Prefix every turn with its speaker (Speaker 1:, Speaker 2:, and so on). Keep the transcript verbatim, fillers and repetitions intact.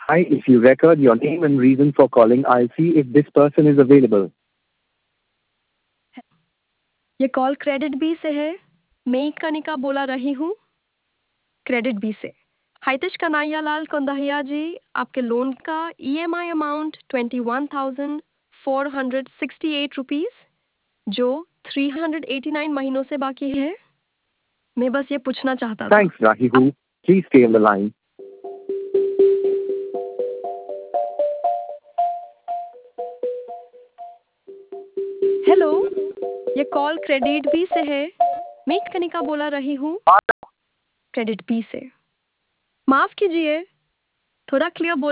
Speaker 1: Hi, if you record your name and reason for calling, I'll see if this person is available.
Speaker 2: ये call credit B से है। मैं कनिका बोला रही हूँ क्रेडिट बी से। हाइतिश कन्हैया लाल कंदहिया जी, आपके लोन का EMI amount twenty one thousand four hundred sixty eight rupees जो थ्री हंड्रेड एटी नाइन महीनों से बाकी है। मैं बस ये पूछना चाहता था।
Speaker 1: Thanks, Rahihu. Please stay on the line.
Speaker 2: Hello, ये कॉल क्रेडिट बी से है। मैं कनिका बोला रही हूँ क्रेडिट बी से। माफ कीजिए, थोड़ा क्लियर बोल